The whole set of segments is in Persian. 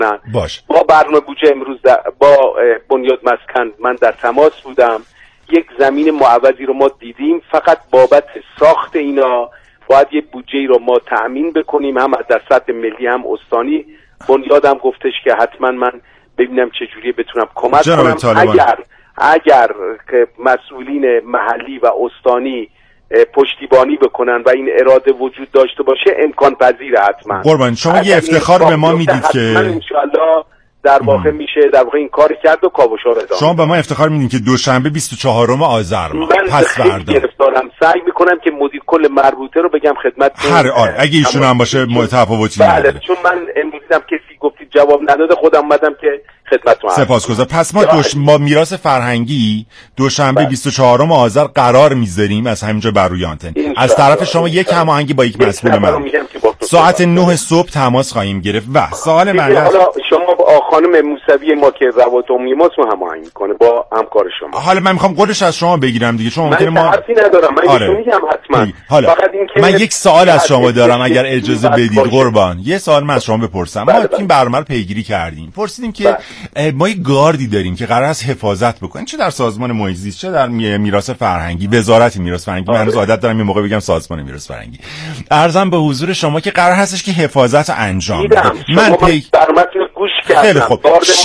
حتما باش. با برنامه بودجه امروز با بنیاد مسکن من در تماس بودم. یک زمین معوضی رو ما دیدیم، فقط بابت ساخت اینا باید یه بودجه رو ما تأمین بکنیم، هم در سطح ملی هم استانی. بنیادم گفتش که حتما من ببینم چجوری بتونم کمک کنم. اگر که مسئولین محلی و استانی پشتیبانی بکنن و این اراده وجود داشته باشه امکان پذیره. حتما قربان شما یه افتخار به ما میدید که من انشالله در واقع میشه در واقع این کار کرد و کاوشا رو ادامه. شما به ما افتخار میدین که دوشنبه 24 آذر پس فردا گرفتارم، سعی میکنم که مدیر کل مربوطه رو بگم خدمتتون. آره اگه ایشون هم باشه تفاوتی نداره. بله چون من امروز دیدم کسی گفتید جواب نداده، خودم اومدم که خدمتتون. سپاسگزارم. پس ما میراث فرهنگی دوشنبه 24 آذر قرار میذاریم از همینجا بر روی آنتن. از طرف شما یک هماهنگی با یک مسئول من ساعت 9 صبح تماس خواهیم گرفت. و سوال من حالا شما با خانم موسوی ما که روابط عمومی ما هماهنگ کنه با همکار شما. حالا من میخوام قولش از شما بگیرم دیگه، چون ممکنه ما حرفی ندارم، من میگم حتما. حالا من یک سوال از شما دارم اگر اجازه بدید قربان. یه سوال من از شما بپرسم. ما این برنامه رو پیگیری کردیم، پرسیدیم که ما یک گاردی داریم که قرار است حفاظت بکنه، چه در سازمان محیط زیست چه در میراث فرهنگی، وزارت میراث فرهنگی. من هنوز عادت دارم این موقع بگم سازمان میراث فرهنگی. عرضم به حضور شما که قرار هستش که حفاظت انجام بده. من برنامه‌تون گوش کردم. خیلی خوب.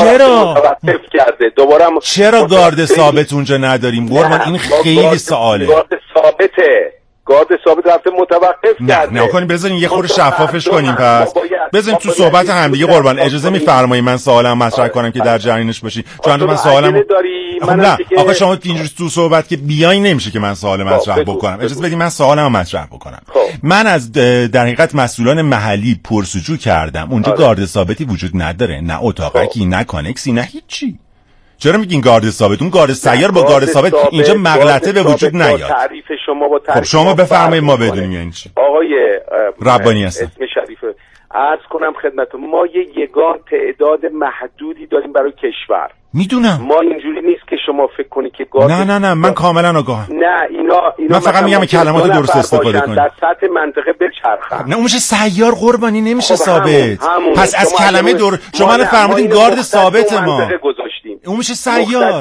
چرا گارد ثابت اونجا نداریم قربان؟ این خیلی سواله. گارد ثابت رفته متوقف کرده. نه کنیم بذارین یه خورده شفافش کنیم. پس بذارین تو صحبت هم دیگه قربان. اجازه می‌فرمایید من سوالم مطرح کنم که در جریانش باشی، چون من سوالم نه آخه شما اینجوری تو صحبت که بیای نمیشه که من سوال مطرح بکنم. اجازه بدید من سوالمو مطرح بکنم. من از در حقیقت مسئولان محلی پرسجو کردم، اونجا گارد ثابتی وجود نداره، نه اتاقکی نه کانکسی نه هیچی. چرا میگین گارد ثابت؟ اون گارد سیار با گارد ثابت اینجا مغلطه به وجود نیاد. تعریف شما با تعریف شما بفرمایید ما بدونیم یعنی چی. آقای ربانی هستن. اسم شریفه عرض کنم خدمتتون، ما یگان تعداد محدودی داریم برای کشور. میدونم ما اینجوری نیست که شما فکر کنی که گارد نه من کاملا آگاهم. نه اینا من فقط میگم کلمات درست استفاده کنید. در سطح منطقه بچرخن. نه اون میشه سیار قربانی، نمیشه ثابت. پس از کلمه شما الان فرمودین گارد ثابت ما اون میشه سیار.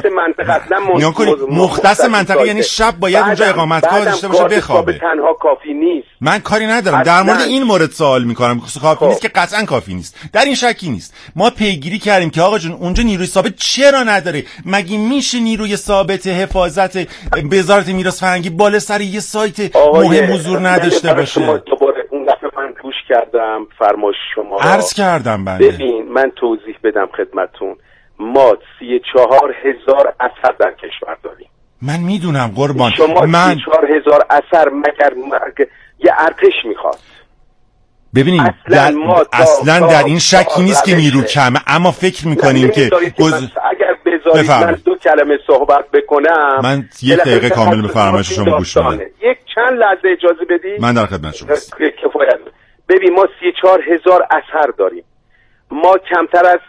مختص منطقه یعنی شب باید اونجا اقامتگاه داشته باشه بخوابه. تنها کافی نیست. من کاری ندارم در مورد این مورد سوال میکنم. کافی نیست که قطعا کافی نیست، در این شکی نیست. ما پیگیری کردیم که آقا جون اونجا نیروی ثابت چرا نداره؟ مگه میشه نیروی ثابت حفاظت وزارت میراث فرهنگی بالا سر یه سایت مهم حضور نداشته باشه؟ دوباره اون دفعه من گوش کردم فرمایش شما را عرض کردم. بنده ببین من توضیح بدم خدمتتون. ما 34,000 اثر در کشور داریم. من میدونم قربان. شما 34,000 اثر مگر یه ارتش میخواد؟ ببینید اصلا در این شکی نیست که نیرو کمه، اما فکر میکنیم که اگر بذارید من 2 کلمه صحبت بکنم من 1 دقیقه کامل به فرمایش شما گوش میدم. یک چند لحظه اجازه بدید. من در خدمت شما هستم. کفایت. ببین ما 34,000 اثر داریم. ما کمتر از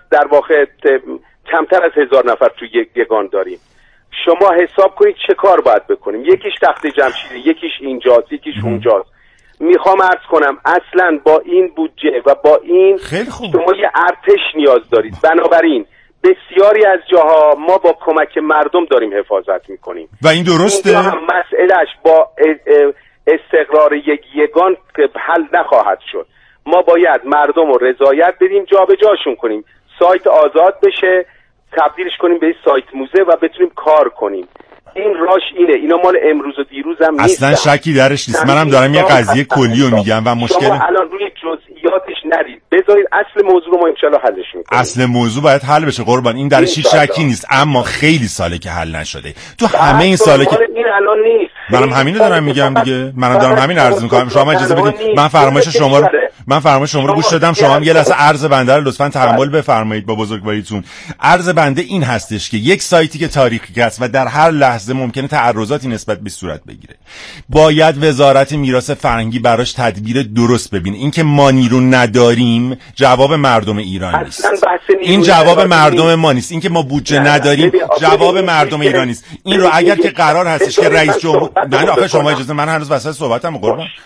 1000 نفر تو یگان داریم. شما حساب کنید چه کار باید بکنیم. یکیش تخت جمشیده، یکیش اینجاست، یکیش اونجاست. میخوام عرض کنم اصلا با این بودجه و با این شما یه ارتش نیاز دارید. بنابراین بسیاری از جاها ما با کمک مردم داریم حفاظت میکنیم و این درسته. هم مسئلهش با استقرار یگان حل نخواهد شد. ما باید مردم رو رضایت بدیم، جابجاشون کنیم، سایت آزاد بشه، تبدیلش کنیم به سایت موزه و بتونیم کار کنیم. این راش اینه. اینا مال امروز و دیروز هم نیست. اصلا شکی درش نیست. منم دارم یه قضیه کلی رو میگم و مشکل شما الان روی جزئیاتش نرید. بذارید اصل موضوع رو ما ان شاءالله حلش میکنیم. اصل موضوع باید حل بشه قربان. این درش هیچ شکی نیست، اما خیلی ساله که حل نشده. تو همه این ساله که این الان نیست. منم همینو دارم میگم دیگه. منم دارم همین عرض میکنم. شما اجازه بدید من فرمایش شما رو گوش دادم. شما هم یه لحظه عرض بنده رو لطفاً تحمل بفرمایید با بزرگواریتون. عرض بنده این هستش که یک سایتی که تاریخی است و در هر لحظه ممکنه تعرضاتی نسبت به صورت بگیره، باید وزارت میراث فرهنگی براش تدبیر درست ببینه. اینکه ما نیرو نداریم جواب مردم ایران نیست. این جواب مردم ما نیست. اینکه ما بودجه نداریم جواب مردم ایران نیست. این رو اگر که قرار هستش که رئیس جمهور نه آخه شما اجازه من هنوز وسط صحبتم قربان.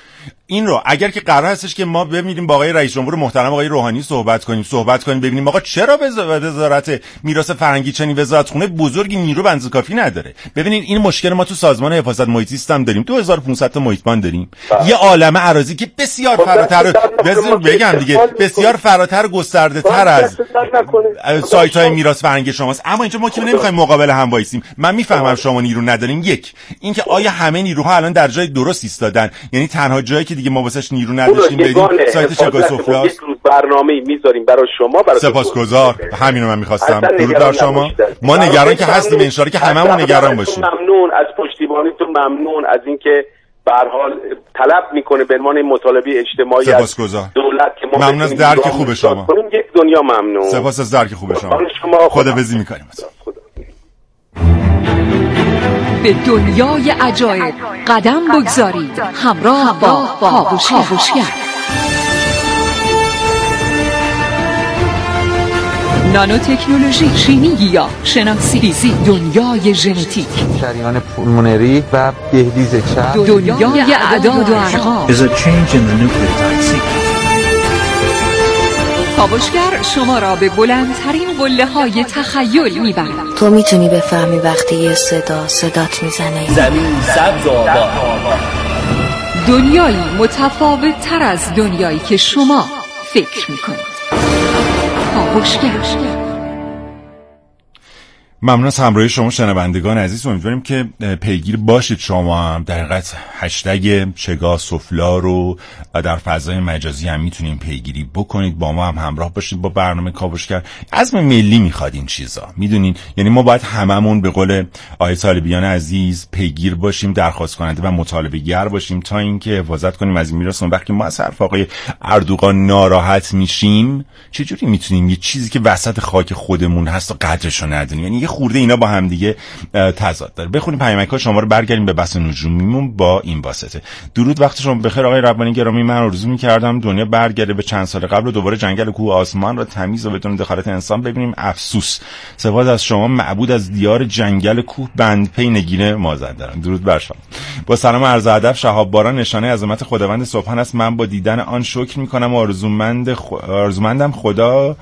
این رو اگر که قرار هستش که ما ببینیم با آقای رئیس جمهور محترم آقای روحانی صحبت کنیم ببینیم آقا چرا وزارت میراث فرهنگی چنین وزارتخونه بزرگی نیرو بنز کافی نداره. ببینید این مشکل ما تو سازمان حفاظت محیط زیست هم داریم، 2500 تا محیطبان داریم، یه عالمه اراضی که بسیار فراتر بگم دیگه بسیار فراتر گسترده تر از سایت‌های میراث فرهنگی شماست. اما اینجا ما که نمیخوایم مقابل هم وایسیم. من میفهمم شما نیرو ندارین، یک اینکه آیا همه نیروها الان در جای درست ایستادن، یعنی تنها جایی که دیگه ما واسش نیرو نداشتیم بریم سایت چگاه سفلاست. یک روز برنامه‌ای میذاریم برای شما. سپاسگزار، همینو من می‌خواستم. درود بر شما. ما نگران که هستیم، ان شاءالله که هممون نگران باشیم. ممنون از پشتیبانیتون، ممنون از اینکه به هر حال طلب میکنه به عنوان مطالبه اجتماعی از دولت که ما ممنون از درک خوب شما. یک دنیا ممنون. سپاس از درک خوب شما. خداحافظی می‌کنیم. به دنیای عجایب قدم بگذارید، همراه با کاوشگر. نانو تکنولوژی، شیمی گیاه شناسی، فیزیک، دنیای ژنتیک، شریان پولمونری و دهلیز چرب، دنیای اعداد و ارقام. کاوشگر شما را به بلندترین قله‌های تخیل میبرد. تو میتونی بفهمی وقتی یه صدات میزنه زمین سبز و آباد. دنیایی متفاوت تر از دنیایی که شما فکر میکنید. کاوشگر. ممنون از همراهی شما شنوندگان عزیز. امیدواریم که پیگیر باشید شما هم. در حقیقت هشتگ چگاه سفلا رو در فضای مجازی هم میتونیم پیگیری بکنید، با ما هم همراه باشید با برنامه کاوشگر. عزم ملی میخواد این چیزا، میدونین، یعنی ما باید هممون به قول آقای طالبیان عزیز پیگیر باشیم، درخواست کننده و مطالبه گر باشیم تا اینکه حفاظت کنیم از این میراث. وقتی ما از حرف آقای اردوغان ناراحت میشیم، چجوری میتونیم یه چیزی که وسط خاک خودمون هست و قدرشو ندونیم؟ یعنی خورده اینا با هم دیگه تضاد داره. بخونیم پیامک‌ها شما رو، برگردیم به بحث نجومیمون با این واسطه. درود وقت شما بخیر آقای ربانی گرامی. من آرزو می‌کردم دنیا برگرده به چند سال قبل و دوباره جنگل کوه آسمان را تمیز و بدون دخالت انسان ببینیم. افسوس. سپاس از شما معبود از دیار جنگل کوه بندپی نگین مازندران. درود بر شما. با سلام و عرض ادب. شهاب باران نشانه عظمت خداوند سبحان است. من با دیدن آن شکر می‌کنم و آرزومندم خدا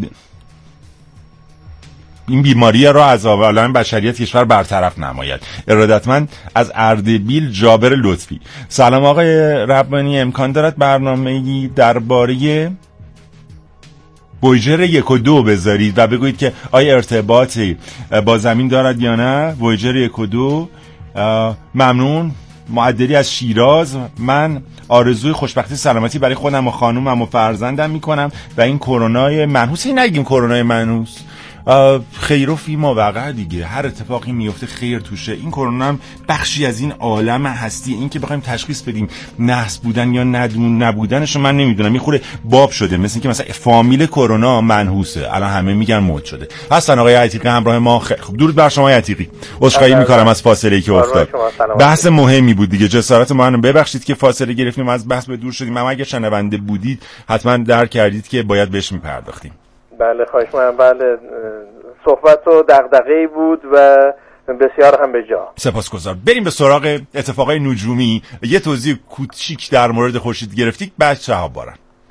این بیماری را از عالم بشریت کشور برطرف نماید. ارادتمند از اردبیل جابر لطفی. سلام آقای ربانی، امکان دارد برنامه‌ای درباره وویجر 1 و 2 بذارید و بگویید که آیا ارتباطی با زمین دارد یا نه؟ وویجر 1 و 2. ممنون. معدلی از شیراز. من آرزوی خوشبختی سلامتی برای خودم و خانومم و فرزندم میکنم و این کرونای منحوس، نگیم کرونای منحوس، خیر و فیما وقع دیگه، هر اتفاقی میفته خیر توشه. این کرونا هم بخشی از این عالم هستی. این که بخوایم تشخیص بدیم نحس بودن یا نبودنش من نمیدونم، یه خوره باب شده، مثل اینکه مثلا فامیل کرونا منحوسه، الان همه میگن مد شده. هستن آقای عتیقی همراه ما. خب درود بر شما عتیقی. عذرخواهی میکنم از فاصله‌ای که افتاد. بحث مهمی بود دیگه، جسارت ما رو ببخشید که فاصله گرفتیم، از بحث به دور شدیم. اما اگه شنونده بودید حتما درک کردید که باید بهش میپرداختیم. بله خواهش می‌کنم. بله صحبت و دغدغه‌ای بود و بسیار هم به جا. سپاسگزار. بریم به سراغ اتفاقای نجومی. یه توضیح کوچیک در مورد خورشید گرفتی بعد شهاب بارن.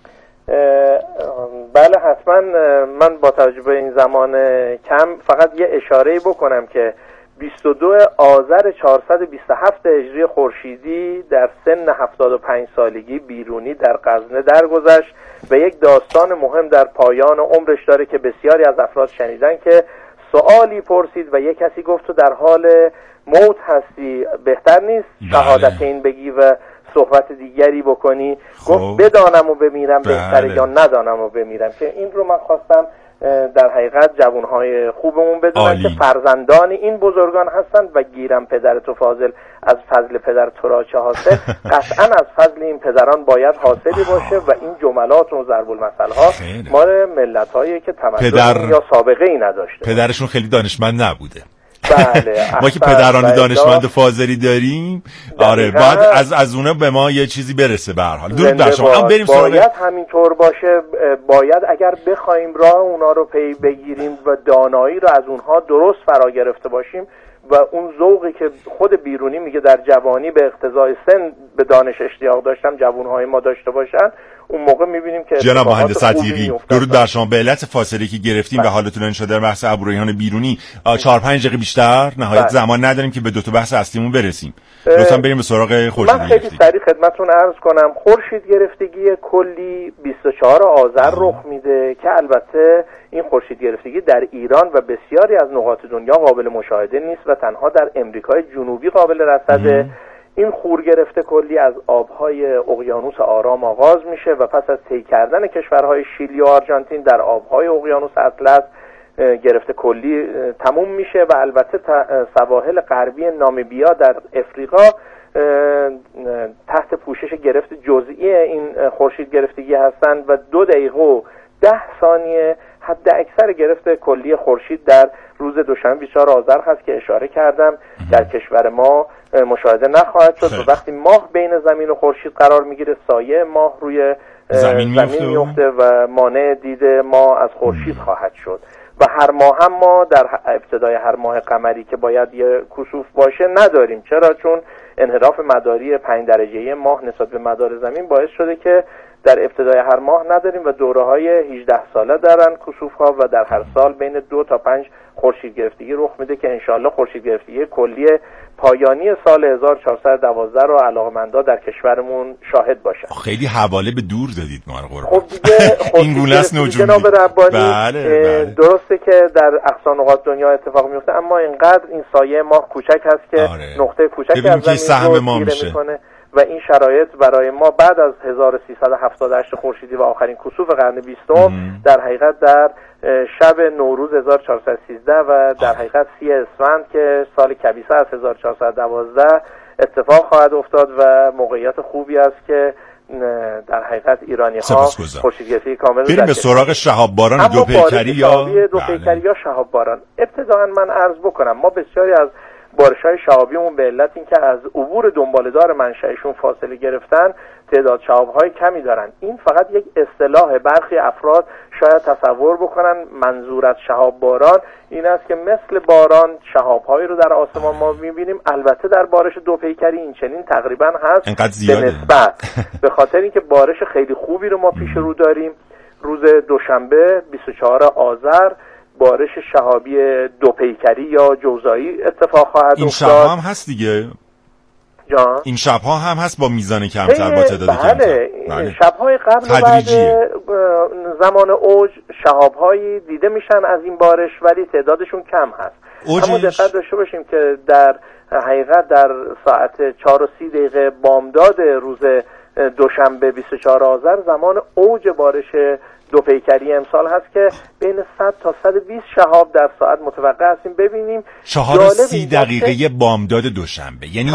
بله حتما. من با توجه به این زمان کم فقط یه اشاره‌ای بکنم که 22 آذر 427 هجری خورشیدی در سن 75 سالگی بیرونی در غزنه درگذشت و یک داستان مهم در پایان عمرش داره که بسیاری از افراد شنیدن که سوالی پرسید و یک کسی گفت تو در حال موت هستی، بهتر نیست شهادت این بگی و صحبت دیگری بکنی؟ گفت بدانم و بمیرم بهتره یا ندانم و بمیرم. که این رو من خواستم در حقیقت جوانهای خوبمون بدونن که فرزندان این بزرگان هستند و گیرم پدر تو فاضل از فضل پدر تو را چه حاصل. قطعا از فضل این پدران باید حاصلی باشه و این جملات و ضرب المثل ها مال ملت‌هایی که تمدن یا سابقه ای نداشته. پدرشون خیلی دانشمند نبوده. بله ما که پدران دانشمند و فاضلی داریم. آره باید از اونا به ما یه چیزی برسه. به هر حال درود بر شما. بریم سراغ. باید همینطور باشه. باید اگر بخوایم راه اونا رو پی بگیریم و دانایی رو از اونها درست فرا گرفته باشیم و اون ذوقی که خود بیرونی میگه در جوانی به اقتضای سن به دانش اشتیاق داشتم جوانهای ما داشته باشن، اون موقع میبینیم که جناب مهندس عتیقی درود بر شما. به علت فاصله که گرفتیم و حالا طولانی شده در بحث ابروریحان بیرونی 4-5 دقیقه بیشتر نهایت زمان نداریم که به دو تا بحث اصلیمون برسیم. لطفاً بریم به سراغ خورشید. من خیلی سریع خدمتتون عرض کنم خورشید گرفتگی کلی 24 آذر رخ میده که البته این خورشید گرفتگی در ایران و بسیاری از نقاط دنیا قابل مشاهده نیست و تنها در امریکای جنوبی قابل رصده. این خور گرفته کلی از آبهای اقیانوس آرام آغاز میشه و پس از طی کردن کشورهای شیلی و آرژانتین در آبهای اقیانوس اطلس گرفته کلی تموم میشه و البته سواحل غربی نامیبیا در افریقا تحت پوشش گرفت جزئی این خورشید گرفتگی هستند و 2 دقیقه و 10 ثانیه حد اکثر گرفت کلی خورشید در روز دوشنبه 24 آذر هست که اشاره کردم در کشور ما مشاهده نخواهد شد و وقتی ماه بین زمین و خورشید قرار میگیره سایه ماه روی زمین میفته و مانع دید ما از خورشید خواهد شد و هر ماه هم ما در ابتدای هر ماه قمری که باید یه کسوف باشه نداریم. چرا؟ چون انحراف مداری 5 درجه‌ای ماه نسبت به مدار زمین باعث شده که در ابتدای هر ماه نداریم و دوره‌های 18 ساله دارن کسوف‌ها و در هر سال بین 2 تا 5 خورشید گرفتگی رخ میده که انشالله خورشید گرفتگی کلی پایانی سال 1412 رو علاقمندا در کشورمون شاهد باشن. خیلی حواله به دور دادید ما رو قربان. خب دیگه این گونه است نجومی جناب ربانی. بله. درسته که در اقصا نقاط دنیا اتفاق میفته اما اینقدر این سایه ماه کوچک هست که نقطه کوچکی از زمین رو تیره میکنه و این شرایط برای ما بعد از 1378 خورشیدی و آخرین کسوف قرن 20 در حقیقت در شب نوروز 1413 و در حقیقت 30 اسفند که سال کبیسه از 1412 اتفاق خواهد افتاد و موقعیت خوبی است که در حقیقت ایرانی ها خورشیدگرفتگی کامل بریم به سراغ شهاب باران دو پیکری یا شهاب باران. ابتداً من عرض بکنم ما بسیاری از بارش‌های شهابیمون به علت اینکه از عبور دنباله‌دار منشأشون فاصله گرفتن تعداد شهاب‌های کمی دارن. این فقط یک اصطلاح. برخی افراد شاید تصور بکنن منظور از شهاب باران این است که مثل باران شهاب‌هایی رو در آسمان ما می‌بینیم. البته در بارش دو پیکری این چنین تقریباً هست به نسبت به خاطر اینکه بارش خیلی خوبی رو ما پیش رو داریم. روز دوشنبه 24 آذر بارش شهابی دو پیکری یا جوزایی اتفاق خواهد افتاد. این شب‌ها هم هست دیگه جان؟ این شب‌ها هم هست با میزان کمتر با تعداد کمتر. بله. شب‌های قبل و بعد زمان اوج شهاب‌هایی دیده میشن از این بارش ولی تعدادشون کم هست. اما دقت داشته باشیم که در حقیقت در ساعت 4:30 بامداد روز دوشنبه 24 آذر زمان اوج بارش دو پیکری امسال هست که بین 100 تا 120 شهاب در ساعت متوقع هستیم ببینیم. 4:30 دقیقه بامداد دوشنبه یعنی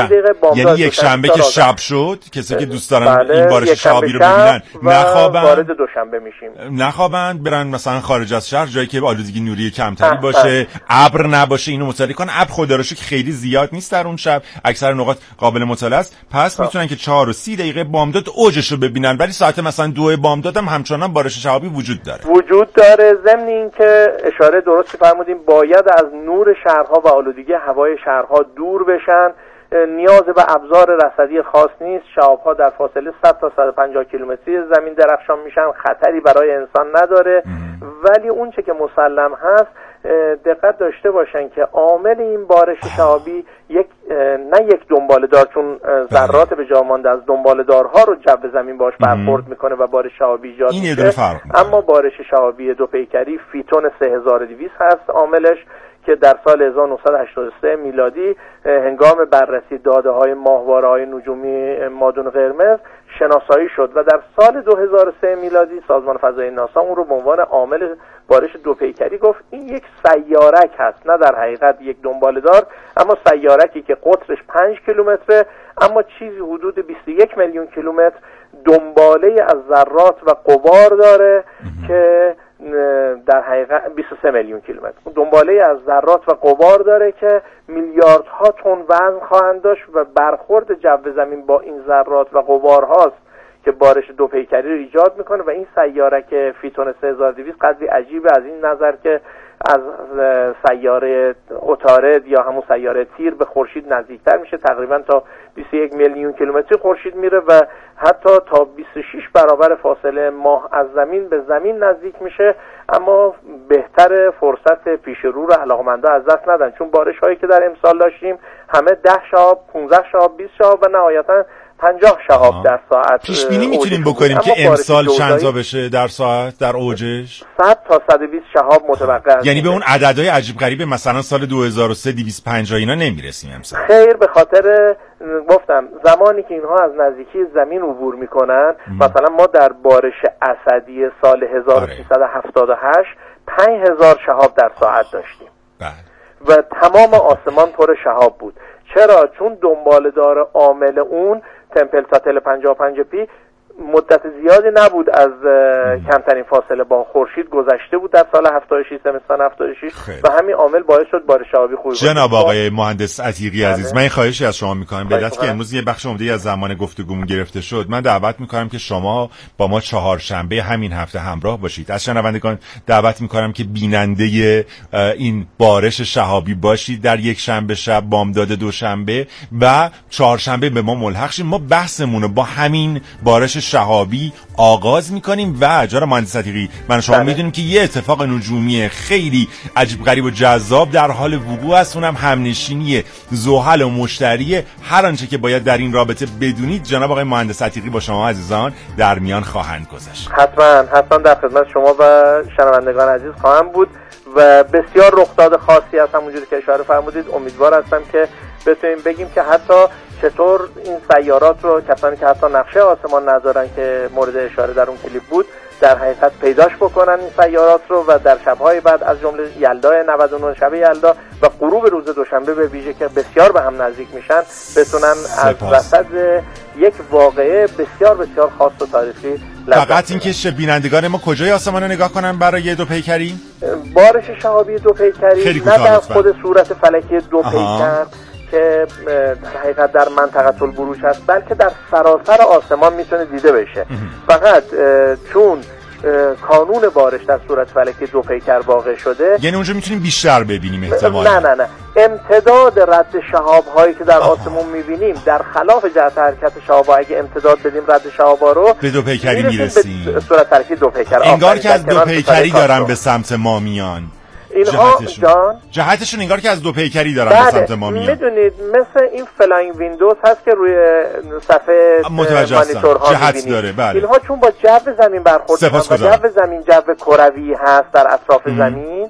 یک شنبه که شب شد کسی که دوست دارن این بارش شهابی رو ببینن نخوابن وارد دوشنبه میشیم نخوابن برن مثلا خارج از شهر جایی که آلودگی نوری کمتری باشه ابر نباشه اینو مطالعه کن. ابر خدا رو شکر خیلی زیاد نیست در اون شب اکثر نقاط قابل مطالعه است پس میتونن که 4:30 دقیقه بامداد اوجش رو ببینن ولی ساعت مثلا 2 بامداد هم همچنان بارش شهابی وجود داره. ضمن این که اشاره درستی فرمودیم باید از نور شهرها و آلودگی هوای شهرها دور بشن. نیاز به ابزار رصدی خاص نیست. شهاب‌ها در فاصله 100 تا 150 کیلومتری زمین درخشان میشن. خطری برای انسان نداره ولی اون چه که مسلم هست دقت داشته باشن که عامل این بارش شهابی نه یک دنباله‌دار چون ذرات به جا مانده از دنباله‌دارها رو جو زمین باش برخورد میکنه و بارش شهابی ایجاد میشه. اما بارش شهابی دو پیکری فیتون 3200 هست عاملش که در سال 1983 میلادی هنگام بررسی داده‌های ماهواره‌های نجومی مادون قرمز شناسایی شد و در سال 2003 میلادی سازمان فضایی ناسا اون رو به عنوان عامل بارش دو پیکری گفت. این یک سیارک هست نه در حقیقت یک دنباله‌دار اما سیارکی که قطرش 5 کیلومتره اما چیزی حدود 21 میلیون کیلومتر دنباله از ذرات و غبار داره که در حقیقت 23 میلیون کیلومتر دنباله از ذرات و غبار داره که میلیاردها تن وزن خواهند داشت و برخورد جو زمین با این ذرات و غبار هاست که بارش دو پیکری رو ایجاد میکنه و این سیارک فیتون 3200 قدری عجیبه از این نظر که از سیاره عطارد یا همون سیاره تیر به خورشید نزدیکتر میشه، تقریبا تا 21 میلیون کیلومتری خورشید میره و حتی تا 26 برابر فاصله ماه از زمین به زمین نزدیک میشه. اما بهتر فرصت پیش رو رو علاقمندا از دست ندن، چون بارش هایی که در امسال داشتیم همه 10 شهاب، 15 شهاب، 20 شهاب و نهایتا 50 شهاب در ساعت. پیش بینی میتونیم بکنیم که امسال چند تا بشه در ساعت در اوجش؟ 100 تا 120 شهاب متوقع. یعنی به اون عددهای عجیب غریب مثلا سال 2003 250 اینا نمیرسیم امسال؟ خیر، به خاطر گفتم زمانی که اینها از نزدیکی زمین عبور میکنن، مثلا ما در بارش اسدی سال 1378 5000 شهاب در ساعت داشتیم و تمام آسمان پر شهاب بود. چرا؟ چون دنباله‌دار عامل اون تمپل 55 پی مدت زیادی نبود، از کمترین فاصله با خورشید گذشته بود در سال 76 زمستان 76 و همین عامل باعث شد بارش شهابی خوبی بشه. جناب آقای مهندس عتیقی عزیز، من این خواهشی از شما می‌کنم، به علت که امروز یه بخش عمده‌ای از زمان گفتگومون گرفته شد، من دعوت می‌کنم که شما با ما چهارشنبه همین هفته همراه باشید. از شنوندگان دعوت می‌کنم که بیننده این بارش شهابی باشید در یک شنبه شب، بامداد دوشنبه و چهارشنبه به ما ملحق شید. ما بحثمون رو با همین بارش شهابی آغاز میکنیم و جناب مهندس عتیقی، من شما میدونیم که یه اتفاق نجومی خیلی عجیب غریب و جذاب در حال وقوع است، اونم همنشینی زحل و مشتری. هر آنچه که باید در این رابطه بدونید جناب آقای مهندس عتیقی با شما عزیزان در میان خواهند گذاشت. حتما در خدمت شما و شنوندگان عزیز خواهم بود و بسیار رخداد خاصی هست، همونجوری که اشاره فرمودید. امیدوار هستم که بتونیم بگیم که حتی چطور این سیارات رو کسانی که حتی نقشه آسمان ندارن که مورد اشاره در اون کلیپ بود در حقیقت پیداش بکنن این سیارات رو و در شب‌های بعد از جمله یلدای 99 شب یلدا و غروب روز دوشنبه به ویژه که بسیار به هم نزدیک میشن بتونن از وسط یک واقعه بسیار بسیار خاص و تاریخی فقط این که بینندگان ما کجای آسمان رو نگاه کنن برای دو پیکری؟ بارش شهابی دو پیکری نه در خود صورت فلکی دو پیکر که در حقیقت در منطقه البروج هست، بلکه در سراسر آسمان میتونه دیده بشه. فقط چون کانون بارش در صورت فلکی دو پیکر واقع شده، یعنی اونجا میتونیم بیشتر ببینیم احتمالاً. نه امتداد رد شهاب هایی که در آسمون میبینیم در خلاف جهت حرکت شهاب ها، اگه امتداد بدیم رد شهاب ها رو به دو پیکری میرسیم، به صورت فلکی دو پیکر. انگار که از دو پیکری دارن به سمت ما میان. اینها جهتشون انگار که از دو پیکری دارن به سمت ما میان. میدونید مثل این فلاینگ ویندوز هست که روی صفحه مانیتورها جهت داره. بله. اینها چون با جو زمین برخورد و جو زمین جو کروی هست در اطراف زمین،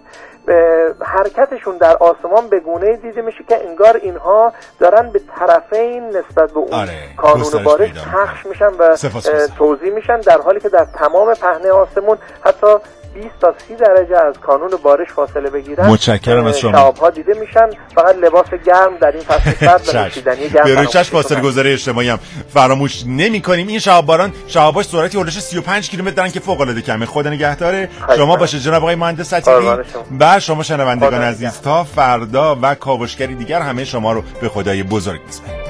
حرکتشون در آسمان به گونه‌ای دیده میشه که انگار اینها دارن به طرفین نسبت به اون کانون بارش پخش میشن و توزیع میشن، در حالی که در تمام پهنه آسمون حتی 20 تا 30 درجه از کانون بارش فاصله بگیرن. متشکرم از شما. شهاب‌ها دیده میشن، فقط لباس گرم در این فصل سرد و نوشیدنی گرم. به روی چشم فاصله گذاری اجتماعی هم فراموش نمی‌کنیم. این شهاب‌هاش سرعتی حدود 35 کیلومتر دارن که فوق‌العاده کمه. خدا نگهدار شما باشه جناب آقای مهندس عتیقی و شما شنوندگان عزیز. تا فردا و کاوشگری دیگر همه شما رو به خدای بزرگ می‌سپاریم.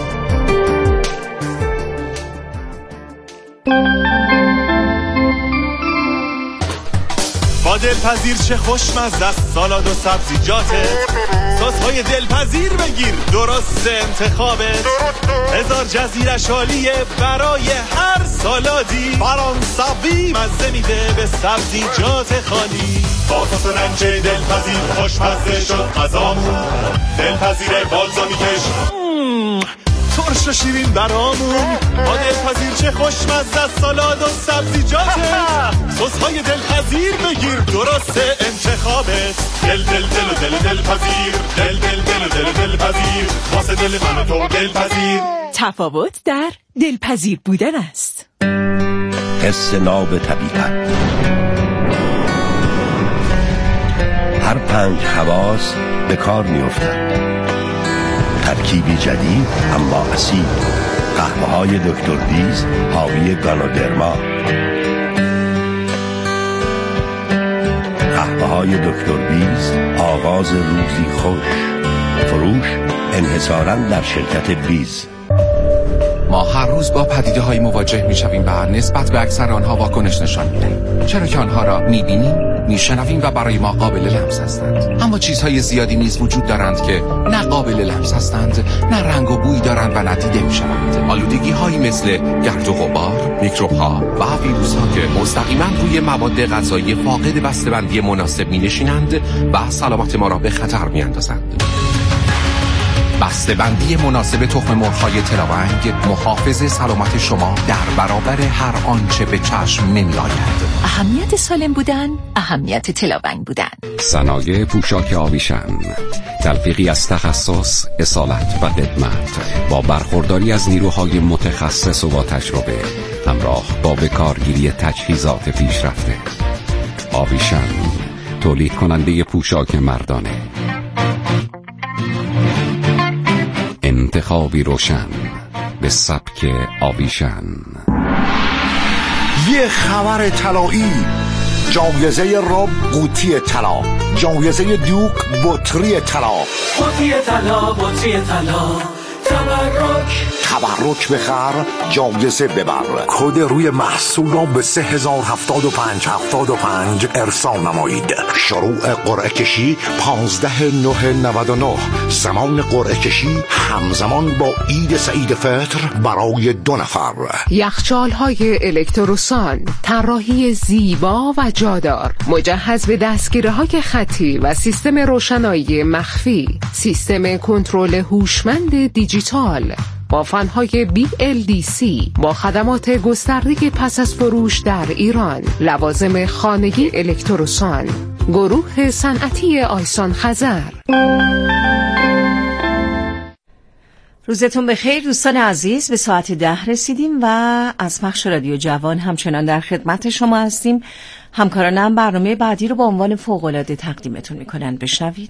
با دلپذیر چه خوشمزه است سالاد و سبزیجاته، سس‌های دلپذیر بگیر درست انتخابت، هزار جزیره شالیه برای هر سالادی، فرانسوی مزه میده به سبزیجات خالی، با سس رنج دلپذیر خوشمزه شد غذامون، دلپذیر بالزامیکش ترش و شیرین برامون، با دلپذیر چه خوشمزه سالاد و سبزیجاته، سس‌های دلپذیر بگیر درست انتخابت، دل و دلپذیر، دل و دلپذیر، واسه دل من و تو دلپذیر. تفاوت در دلپذیر بودن است. حس ناب طبیعت، هر 5 حواس به کار می‌افتند. ترکیبی جدید اما اصیل، قهوه‌های دکتر دیز حاوی گانودرما. قهوه‌های دکتر دیز آغاز روزی خوش، فروش انحصاراً در شرکت بیز. ما هر روز با پدیده‌های مواجه می‌شویم و نسبت به اکثر آنها واکنش نشان می‌دهیم. چرا که آنها را می‌بینیم میشنویم و برای ما قابل لمس هستند. اما چیزهای زیادی نیز وجود دارند که نه قابل لمس هستند، نه رنگ و بوی دارند و نه دیده میشوند. آلودگی هایی مثل گرد و غبار، میکروب ها و ویروس ها که مستقیما روی مواد غذایی فاقد بسته‌بندی مناسب می‌نشینند و سلامت ما را به خطر می‌اندازند. بسته‌بندی مناسب تخم مرغ‌های تلاونگ محافظ سلامت شما در برابر هر آنچه به چشم نمی‌آید. اهمیت سالم بودن، اهمیت تلاونگ بودن. صنایع پوشاک آویشن، تلفیقی از تخصص، اصالت و خدمت با برخورداری از نیروهای متخصص و با تجربه، همراه با بکارگیری تجهیزات پیشرفته. آویشن، تولید کننده پوشاک مردانه. انتخابی روشن به سبک آویشن. یه خبر طلایی، جایزه رب قوطی طلا، جایزه دوک بطری طلا، قوطی طلا، بطری طلا، تبرک بخر، جایزه ببر. کد روی محصول را به 3075 ارسال نمایید. شروع قرعه کشی 15/9/99. زمان قرعه کشی همزمان با عید سعید فطر برای 2 نفر. یخچال‌های الکتروسان، طراحی زیبا و جادار، مجهز به دستگیره‌های خطی و سیستم روشنایی مخفی، سیستم کنترل هوشمند دیجیتال با فن‌های BLDC، با خدمات گسترده پس از فروش در ایران، لوازم خانگی الکتروسان، گروه صنعتی آیسان خزر. روزتون بخیر دوستان عزیز، به ساعت 10 رسیدیم و از پخش رادیو جوان همچنان در خدمت شما هستیم. همکارانم برنامه بعدی رو با عنوان فوق‌العاده تقدیمتون میکنن. بشنوید.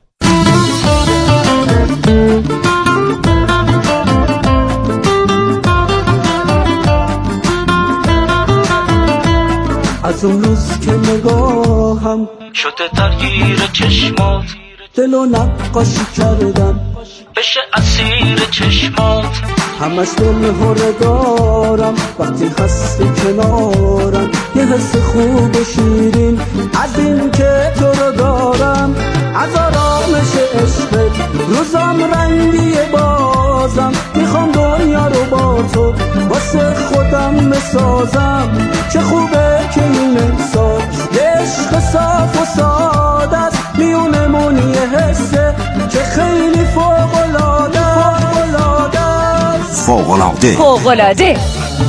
از اون روز که نگاهم شده درگیر چشمات، دل و نقاشی کردم بشه اسیر چشمات. همش دل هره دارم وقتی هستی کنارم، یه حس خوب و شیرین از این که تو رو دارم. از آرامش عشقت روزام رنگیه بازم، میخوام دنیا رو با تو واسه خودم بسازم. چه خوبه که این احساس عشق صاف و ساده است، میونمون یه حسه که خیلی فوق‌العاده است. فوق‌العاده.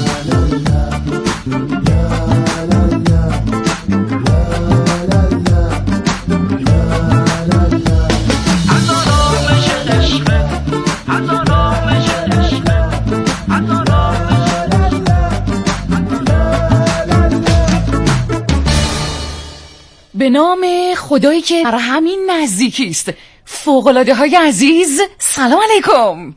به نام خدایی که در همین نزدیکی است. فوق‌العاده های عزیز، سلام علیکم.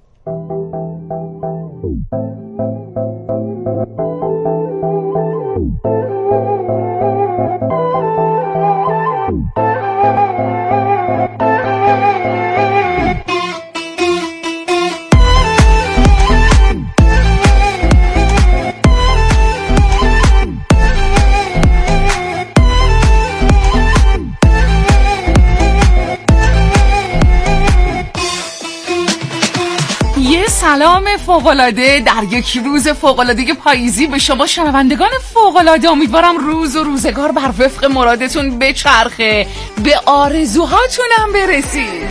سلام فوق‌العاده در یک روز فوق‌العاده پاییزی به شما شنوندگان فوق‌العاده. امیدوارم روز و روزگار بر وفق مرادتون بچرخه، به آرزوهاتون هم برسید.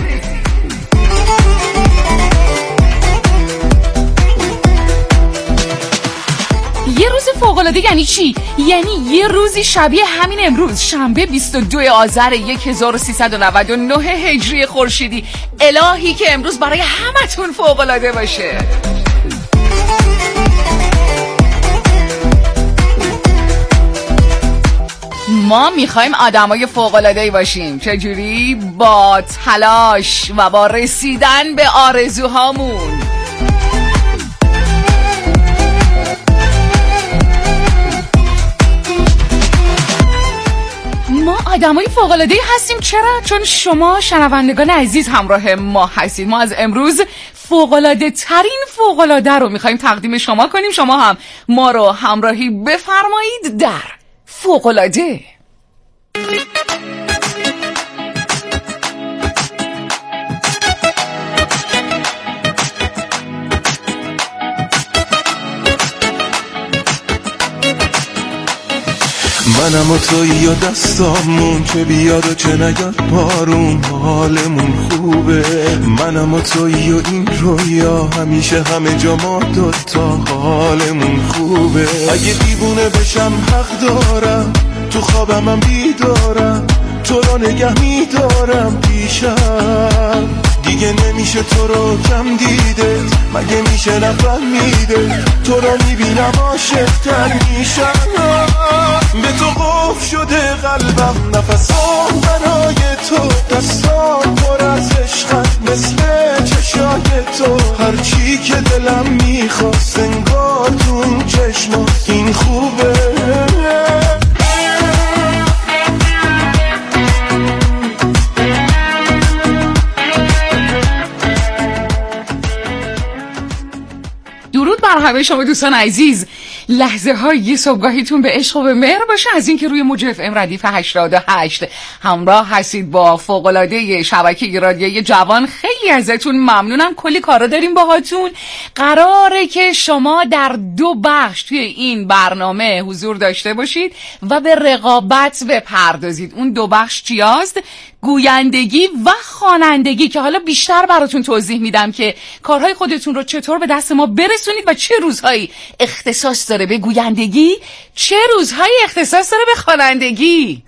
یه روز فوق‌العاده یعنی چی؟ یعنی یه روزی شبیه همین امروز، شنبه 22 آذر 1399 هجری خورشیدی. الهی که امروز برای همتون فوق‌العاده باشه. ما میخوایم آدمای فوق‌العاده‌ای باشیم. چجوری؟ با تلاش و با رسیدن به آرزوهامون. ما آدمای فوق‌العاده‌ای هستیم. چرا؟ چون شما شنوندگان عزیز همراه ما هستید. ما از امروز فوق‌العاده ترین فوق‌العاده رو میخوایم تقدیم شما کنیم. شما هم ما رو همراهی بفرمایید در فوق‌العاده. منم و تویی و دستامون چه بیاد و چه نیاد بارون حالمون خوبه. منم و تویی و این رویا همیشه همه جا ما دوتا حالمون خوبه. اگه دیوونه بشم حق دارم تو خوابم هم بیدارم تو رو نگه میدارم پیشم دیگه نمیشه تو رو کم دیده مگه میشه نفهمیده تو رو میبینم عاشق‌تر میشم به تو قفل شده قلبم نفسام برای تو دستام پر از عشقت مثل چشای تو هرچی که دلم میخواست انگار تو اون چشمات این خوبه. درود بر همه شما دوستان عزیز. لحظه های صبحگاهیتون به عشق و به مهر باشه از اینکه روی موج اف ام ردیف 88 همراه هستید با فوق‌العاده شبکه رادیویی جوان. خیلی ازتون ممنونم. کلی کارا داریم باهاتون. قراره که شما در 2 بخش توی این برنامه حضور داشته باشید و به رقابت بپردازید. اون 2 بخش چیاست؟ گویندگی و خوانندگی که حالا بیشتر براتون توضیح میدم که کارهای خودتون رو چطور به دست ما برسونید و چه روزهایی اختصاص داره به گویندگی، چه روزهایی اختصاص داره به خوانندگی.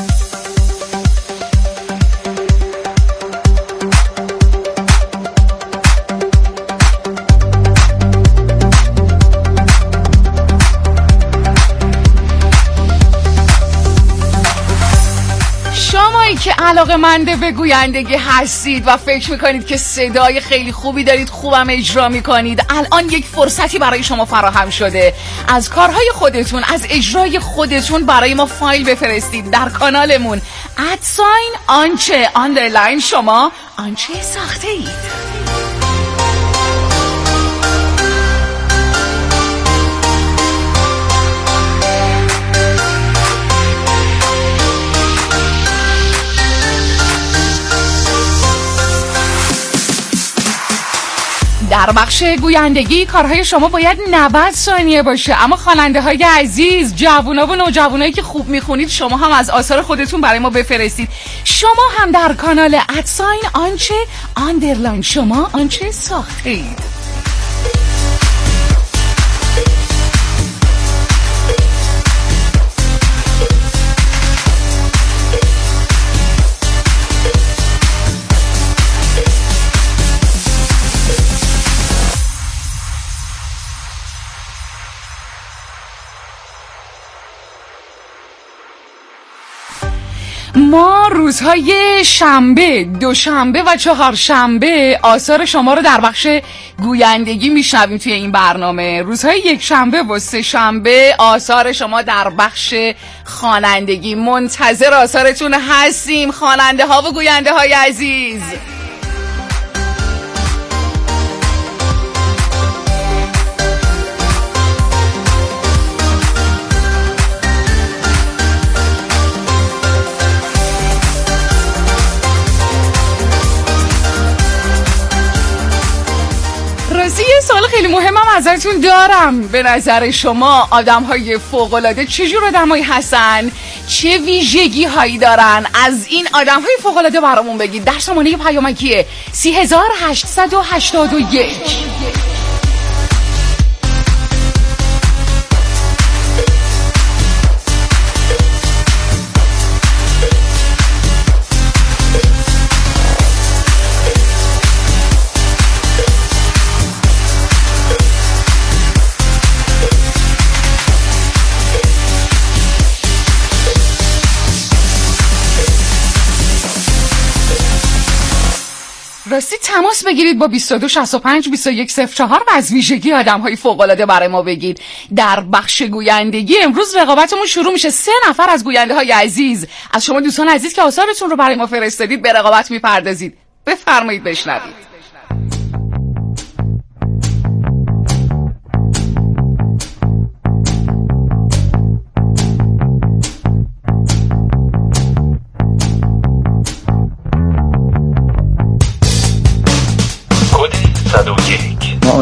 که علاقه‌مند به گویندگی هستید و فکر میکنید که صدای خیلی خوبی دارید، خوبم اجرا میکنید، الان یک فرصتی برای شما فراهم شده. از کارهای خودتون، از اجرای خودتون برای ما فایل بفرستید در کانالمون @آنچه _ شما آنچه ساخته اید. در بخش گویندگی کارهای شما باید 90 ثانیه باشه، اما خواننده های عزیز، جوونا و نوجوانایی که خوب میخونید، شما هم از آثار خودتون برای ما بفرستید. شما هم در کانال @آنچه _ شما آنچه ساخته اید. ما روزهای شنبه، دوشنبه و چهارشنبه آثار شما رو در بخش گویندگی میشنویم توی این برنامه. روزهای یکشنبه و سه‌شنبه آثار شما در بخش خوانندگی. منتظر آثارتون هستیم خواننده ها و گوینده های عزیز. یه سوال خیلی مهمم ازتون دارم. به نظر شما آدم‌های فوق‌العاده چجور آدمایی هستن؟ چه ویژگی هایی دارن؟ از این آدم‌های فوق‌العاده برامون بگید در شماره پیامکی 3881. راستی تماس بگیرید با 22 65 21 04 و از ویژگی آدم‌های فوق‌العاده برای ما بگید. در بخش گویندگی امروز رقابتمون شروع میشه. 3 نفر از گوینده‌های عزیز، از شما دوستان عزیز که آثارتون رو برای ما فرستادید، به رقابت میپردازید. بفرمایید بشنوید.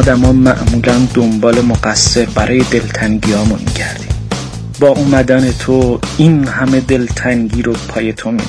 آدما معمولا دنبال مقصر برای دلتنگیامون میگردیم. با اومدن تو این همه دلتنگی رو پای تو